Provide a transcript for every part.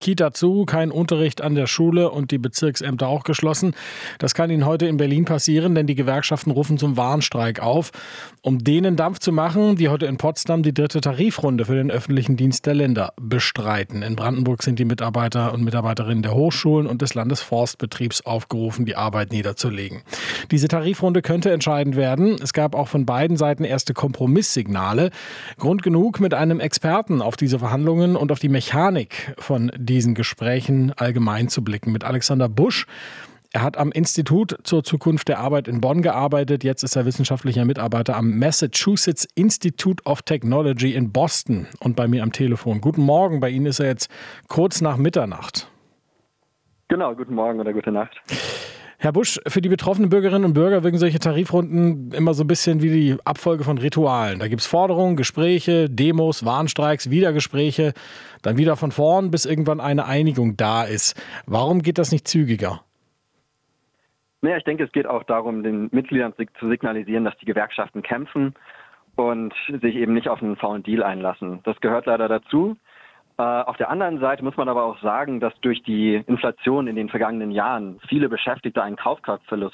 Kita zu, kein Unterricht an der Schule und die Bezirksämter auch geschlossen. Das kann Ihnen heute in Berlin passieren, denn die Gewerkschaften rufen zum Warnstreik auf, um denen Dampf zu machen, die heute in Potsdam die 3. Tarifrunde für den öffentlichen Dienst der Länder bestreiten. In Brandenburg sind die Mitarbeiter und Mitarbeiterinnen der Hochschulen und des Landesforstbetriebs aufgerufen, die Arbeit niederzulegen. Diese Tarifrunde könnte entscheidend werden. Es gab auch von beiden Seiten erste Kompromisssignale. Grund genug, mit einem Experten auf diese Verhandlungen und auf die Mechanik von diesen Gesprächen allgemein zu blicken. Mit Alexander Busch. Er hat am Institut zur Zukunft der Arbeit in Bonn gearbeitet. Jetzt ist er wissenschaftlicher Mitarbeiter am Massachusetts Institute of Technology in Boston und bei mir am Telefon. Guten Morgen, bei Ihnen ist er jetzt kurz nach Mitternacht. Genau, guten Morgen oder gute Nacht. Herr Busch, für die betroffenen Bürgerinnen und Bürger wirken solche Tarifrunden immer so ein bisschen wie die Abfolge von Ritualen. Da gibt es Forderungen, Gespräche, Demos, Warnstreiks, wieder Gespräche, dann wieder von vorn, bis irgendwann eine Einigung da ist. Warum geht das nicht zügiger? Naja, ich denke, es geht auch darum, den Mitgliedern zu signalisieren, dass die Gewerkschaften kämpfen und sich eben nicht auf einen faulen Deal einlassen. Das gehört leider dazu. Auf der anderen Seite muss man aber auch sagen, dass durch die Inflation in den vergangenen Jahren viele Beschäftigte einen Kaufkraftverlust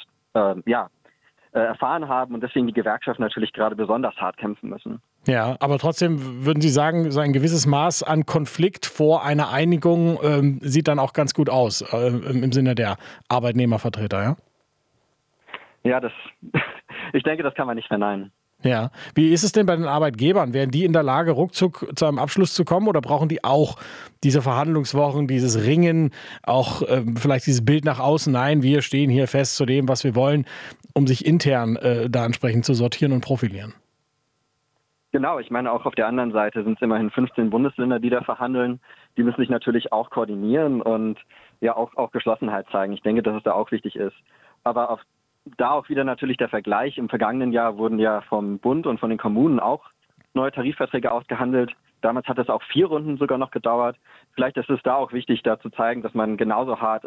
erfahren haben und deswegen die Gewerkschaften natürlich gerade besonders hart kämpfen müssen. Ja, aber trotzdem würden Sie sagen, so ein gewisses Maß an Konflikt vor einer Einigung sieht dann auch ganz gut aus im Sinne der Arbeitnehmervertreter, ja? Ja, ich denke, das kann man nicht verneinen. Ja. Wie ist es denn bei den Arbeitgebern? Wären die in der Lage, ruckzuck zu einem Abschluss zu kommen oder brauchen die auch diese Verhandlungswochen, dieses Ringen, auch vielleicht dieses Bild nach außen, nein, wir stehen hier fest zu dem, was wir wollen, um sich intern da entsprechend zu sortieren und profilieren? Genau, ich meine, auch auf der anderen Seite sind es immerhin 15 Bundesländer, die da verhandeln. Die müssen sich natürlich auch koordinieren und ja auch Geschlossenheit zeigen. Ich denke, dass es da auch wichtig ist. Aber da auch wieder natürlich der Vergleich. Im vergangenen Jahr wurden ja vom Bund und von den Kommunen auch neue Tarifverträge ausgehandelt. Damals hat es auch 4 Runden sogar noch gedauert. Vielleicht ist es da auch wichtig, da zu zeigen, dass man genauso hart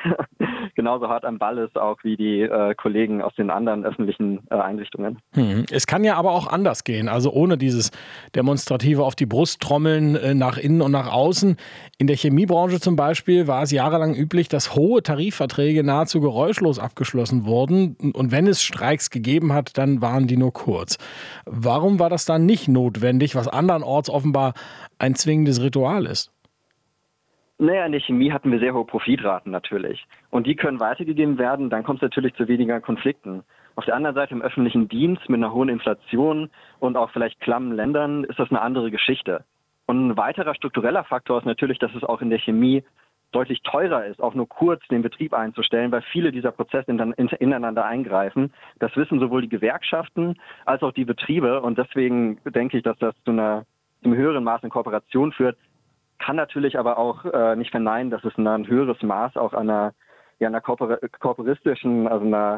am Ball ist, auch wie die Kollegen aus den anderen öffentlichen Einrichtungen. Es kann ja aber auch anders gehen, also ohne dieses demonstrative auf die Brust trommeln nach innen und nach außen. In der Chemiebranche zum Beispiel war es jahrelang üblich, dass hohe Tarifverträge nahezu geräuschlos abgeschlossen wurden. Und wenn es Streiks gegeben hat, dann waren die nur kurz. Warum war das dann nicht notwendig, was andernorts offenbar ein zwingendes Ritual ist? Naja, in der Chemie hatten wir sehr hohe Profitraten natürlich. Und die können weitergegeben werden, dann kommt es natürlich zu weniger Konflikten. Auf der anderen Seite im öffentlichen Dienst mit einer hohen Inflation und auch vielleicht klammen Ländern ist das eine andere Geschichte. Und ein weiterer struktureller Faktor ist natürlich, dass es auch in der Chemie deutlich teurer ist, auch nur kurz den Betrieb einzustellen, weil viele dieser Prozesse ineinander eingreifen. Das wissen sowohl die Gewerkschaften als auch die Betriebe. Und deswegen denke ich, dass das zu einem höheren Maß in Kooperation führt. Kann natürlich aber auch nicht verneinen, dass es ein höheres Maß auch einer kooperistischen, also einer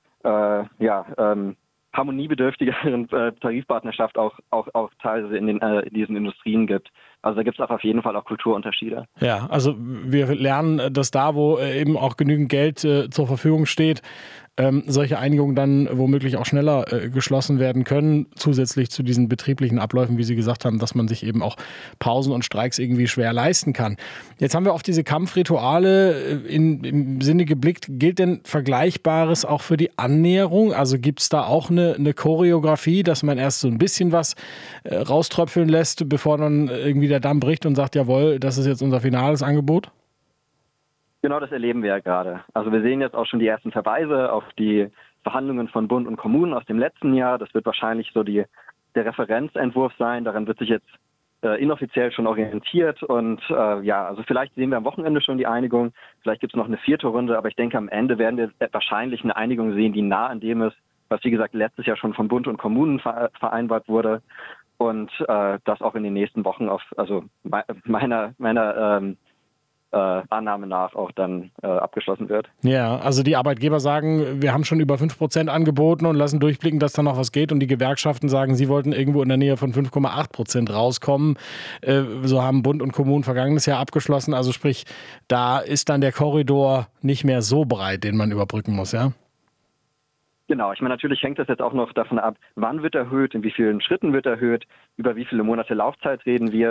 harmoniebedürftigeren Tarifpartnerschaft auch teilweise in diesen Industrien gibt. Also da gibt es auch auf jeden Fall auch Kulturunterschiede. Ja, also wir lernen, dass da, wo eben auch genügend Geld zur Verfügung steht, solche Einigungen dann womöglich auch schneller geschlossen werden können, zusätzlich zu diesen betrieblichen Abläufen, wie Sie gesagt haben, dass man sich eben auch Pausen und Streiks irgendwie schwer leisten kann. Jetzt haben wir auf diese Kampfrituale im Sinne geblickt. Gilt denn Vergleichbares auch für die Annäherung? Also gibt es da auch eine Choreografie, dass man erst so ein bisschen was rauströpfeln lässt, bevor dann irgendwie der Damm bricht und sagt, jawohl, das ist jetzt unser finales Angebot? Genau, das erleben wir ja gerade. Also wir sehen jetzt auch schon die ersten Verweise auf die Verhandlungen von Bund und Kommunen aus dem letzten Jahr. Das wird wahrscheinlich so der Referenzentwurf sein. Daran wird sich jetzt inoffiziell schon orientiert. Und also vielleicht sehen wir am Wochenende schon die Einigung. Vielleicht gibt es noch eine 4. Runde. Aber ich denke, am Ende werden wir wahrscheinlich eine Einigung sehen, die nah an dem ist, was wie gesagt letztes Jahr schon von Bund und Kommunen vereinbart wurde. Und das auch in den nächsten Wochen meiner Annahme nach auch dann abgeschlossen wird. Ja, also die Arbeitgeber sagen, wir haben schon über 5% angeboten und lassen durchblicken, dass da noch was geht. Und die Gewerkschaften sagen, sie wollten irgendwo in der Nähe von 5,8% rauskommen. So haben Bund und Kommunen vergangenes Jahr abgeschlossen. Also sprich, da ist dann der Korridor nicht mehr so breit, den man überbrücken muss, ja? Genau, ich meine, natürlich hängt das jetzt auch noch davon ab, wann wird erhöht, in wie vielen Schritten wird erhöht, über wie viele Monate Laufzeit reden wir.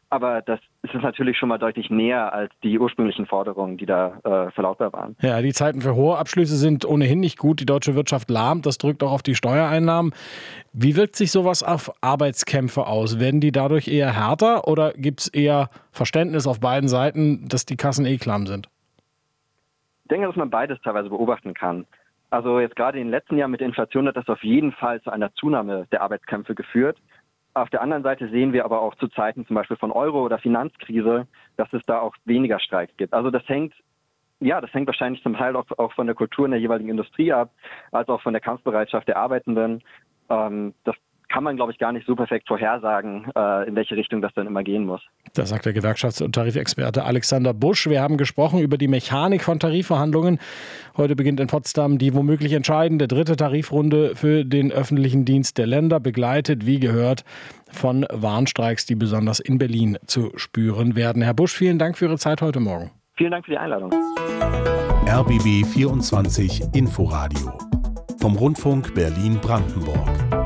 Aber das ist natürlich schon mal deutlich näher als die ursprünglichen Forderungen, die da verlautbar waren. Ja, die Zeiten für hohe Abschlüsse sind ohnehin nicht gut. Die deutsche Wirtschaft lahmt, das drückt auch auf die Steuereinnahmen. Wie wirkt sich sowas auf Arbeitskämpfe aus? Werden die dadurch eher härter oder gibt es eher Verständnis auf beiden Seiten, dass die Kassen klamm sind? Ich denke, dass man beides teilweise beobachten kann. Also jetzt gerade in den letzten Jahren mit der Inflation hat das auf jeden Fall zu einer Zunahme der Arbeitskämpfe geführt. Auf der anderen Seite sehen wir aber auch zu Zeiten zum Beispiel von Euro- oder Finanzkrise, dass es da auch weniger Streiks gibt. Also das hängt wahrscheinlich zum Teil auch von der Kultur in der jeweiligen Industrie ab, als auch von der Kampfbereitschaft der Arbeitenden. Das kann man, glaube ich, gar nicht so perfekt vorhersagen, in welche Richtung das dann immer gehen muss. Das sagt der Gewerkschafts- und Tarifexperte Alexander Busch. Wir haben gesprochen über die Mechanik von Tarifverhandlungen. Heute beginnt in Potsdam die womöglich entscheidende 3. Tarifrunde für den öffentlichen Dienst der Länder, begleitet, wie gehört, von Warnstreiks, die besonders in Berlin zu spüren werden. Herr Busch, vielen Dank für Ihre Zeit heute Morgen. Vielen Dank für die Einladung. RBB 24 Inforadio vom Rundfunk Berlin-Brandenburg.